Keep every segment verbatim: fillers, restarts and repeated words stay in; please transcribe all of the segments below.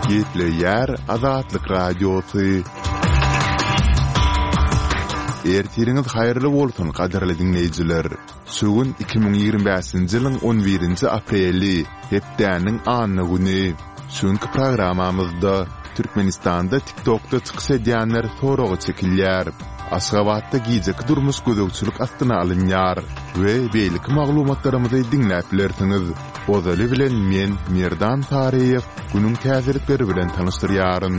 Gepleýär Azatlyk radiosu. Ertiriňiz haýyrly bolsun, gaderli dinleýijiler. Sugun iki bin ýigirme beşinji ýylyň on birinji apreli, hepdäniň anyny güni. Şuňky programamyzda Türkmenistanda TikTokda çykyş edýänler soragy çekilýär. Aşgabatda gijek durmuş gözükçülük astyna alynýar we beýlik maglumatlarymyzy dinläp bilersiňiz. Ozaly bilen men Merdan Tariýew günüň täzelikleri bilen tanyşdyrýaryn.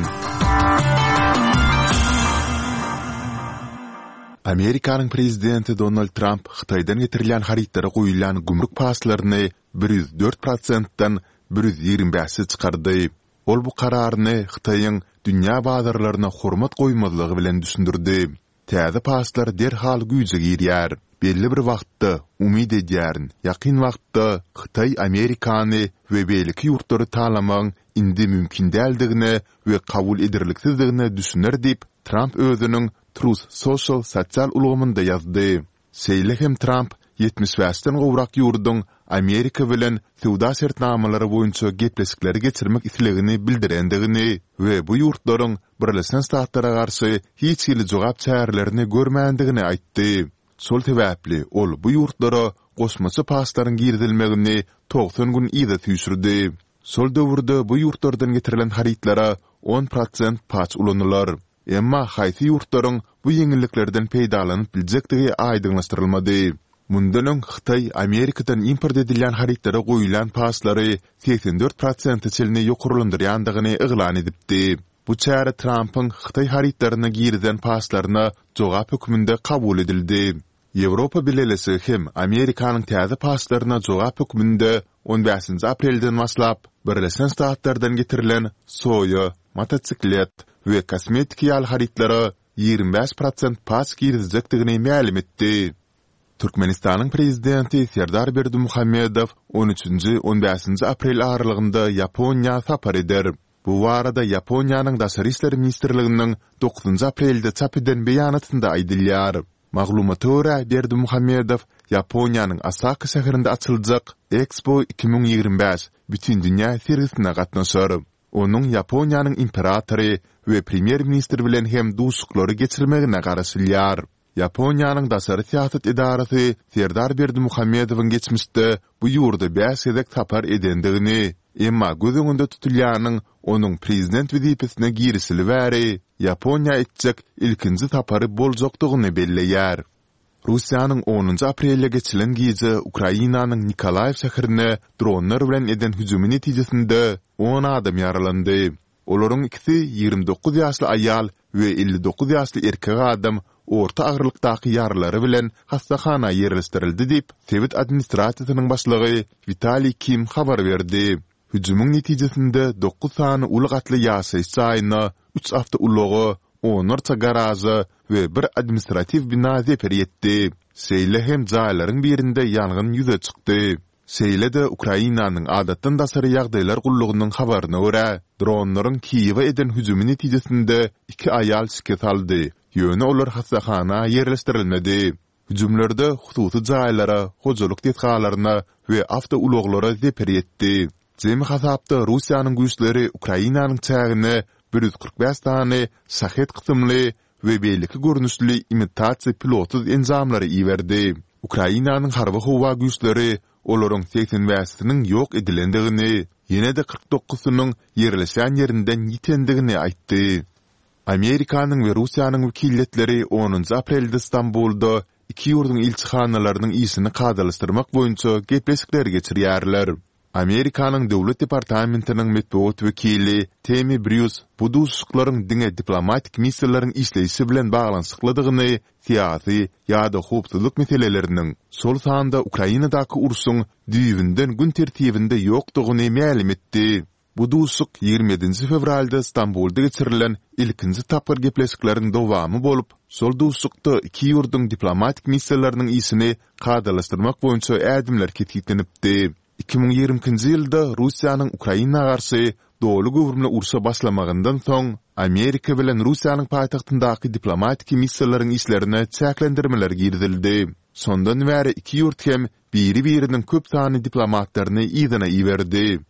Amerikanyň prezidenti Donald Trump Hytaýdan getirilýän haritlara goýulan gümrük paslaryny bir yüz dört prosentdan bir yüz ýigirme beşe çykardy. Ol bu kararyny Hytaýyň dünýä bazarlaryna hormat goýmazlygy bilen düşündirdi. Täze paslar derhal güýje girýär. Belli bir wagtda umyd edýärin. Ýakyn wagtda Hytaý Amerikany we beýleki ýurtlary talamaň indi mümkin däldigine we kabul edilirliksizdigine düşüner diýip Trump özüniň Truth Social sosial ulgamynda ýazdy. Seýlehem Trump ýetmiş beşden gowrak ýurdun Amerika bilen sowda şertnamalary boýunça gepleşikleri geçirmek islegini bildirendigini we bu ýurtlaryň Birleşen Ştatlara garşy hiç ýyly jogap çärelerini görmändigini aýtdy. Sol sebäpli ol bu ýurtlara goşmaçy paslaryň girdilmegini doksan gün ýyda tüýsürdi. Sol döwürde bu ýurtlardan getirilen haritlara on prosent pas ulanylar. Emma haýsy ýurtlaryň bu ýeňilliklerden peýdalanyp biljekdigi aýdyňlaşdyrylmady. Mundan öň Hytaý Amerikadan import edilýän haritlara goýulan paslary seksen dört prosent çelini ýokurlandyrýandygyny eglan edipdi. Bu çäre Trump'yň Hytaý haritlaryna girden paslaryna jogap hökmünde kabul edildi. Ýewropa bilelesi hem Amerikanyň täze paslaryna jogap hökmünde on beşinji aprelden başlap Birleşen Ştatlardan getirilen soýa, mototsiklet we kosmetik ýal haritlary ýigirme beş prosent pas girizekdigini ma'lum etdi. Türkmenistanyň prezidenti Serdar Berdimuhammedow on üçinji on beşinji aprel aralygynda Ýaponiýa sapar eder. Bu warada Ýaponiýanyň daşary işleri ministrliginiň dokuzynji aprelde çap eden beýanatynda aýdylýar. Maglumata görä Berdimuhammedow Ýaponiýanyň Osaka şäherinde açyljak Expo iki bin ýigirme beş bütün dünýä sergisine gatnaşar. Onuň Ýaponiýanyň imperatory we premier ministri bilen hem duşuklary geçirmegine garaşylýar. Ýaponiýanyň daşary siýasat edarasy Serdar Berdimuhammedowyň geçmişde bu ýurda beş edek tapar edendigini, emma göz öňünde tutulýanyň onuň prezident wezipesine girisili bäri Ýaponiýa etjek ilkinji tapary boljakdygyny belleýär. Russiýanyň onunji aprelde geçilen gije Ukrainanyň Nikolaev şäherine dronlar bilen eden hüjümi netijesinde on adam ýaralandy. Olaryň ikisi ýigirme dokuz ýaşly aýal we elli dokuz ýaşly erkek adam orta agyrlykdaky ýaralary bilen hastahana ýerleşdirildi diýip Sowet administrasiýasynyň başlygy Vitaliy Kim habar berdi. Hüjümüň netijesinde dokuz sany uly gatly ýaşaýyş saýyna, üç awtoulogy, onarça garazy we bir administrativ bina zeper ýetdi. Seýle hem jaýlaryň birinde ýangyn ýüze çykdy. Seýle de Ukrainanyň adatdan daşary ýagdaýlar gullugynyň habaryna görä, dronlaryň Kiýewe eden hüjümi netijesinde iki aýal şike saldy. Ýöne olar hastahana ýerleşdirilmedi. Hüjümlerde hususy jaýlara, hojalyk detgalaryna we awtouloglara zeper ýetdi. Jemi hasapda Russiýanyň güýçleri Ukrainanyň çägine bir yüz kırk beş tane şahet kısımlı ve beýleki görnüşli imitasiýa pilotsuz enzamlary iýerdi. Ukrainanyň harby howa güýçleri olaryň seksen beşiniň ýok edilendigini, ýene de kırk dokuzynyň ýerleşen ýerinden ýitendigini aýtdy. Amerikanyň we Russiýanyň wekilletleri onunji aprelde Istanbulda iki ýurdun ilçihanalarynyň ýysyny kadalaşdyrmak boýunça gepleşikler geçirýärler. Amerikanyň döwlet departamentiniň metbuat wekili Tammy Bruce bu duşuklaryň diňe diplomatik missiýalaryň işleýişi bilen baglanşyklydygyny, siýasy ýa-da howpsuzlyk meseleleriniň sol sanda Ukrainadaky urşuň düýbinden gün tertibinde ýokdugyny ma'lum etdi. Bu duşuk ýigirme yedinji fevralda Istanbulda geçirilen ilkinji tapar gepleşikleriň dowamy bolup, sol duşukda iki ýurdun diplomatik missiýalarynyň işini kadalaşdyrmak boýunça ädimler ketgitlenipdi. iki bin ýigirminji ýylda Russiýanyň Ukraina garşy dowly gowrumly urşa başlamagyndan soň Amerika bilen Russiýanyň paýtagtyndaky diplomatik missiýalaryň işlerine çäklendirmeler girdildi. Sondan bäri iki ýurt hem biri-biriniň köp sany diplomatlaryny ýygyna iýerdi.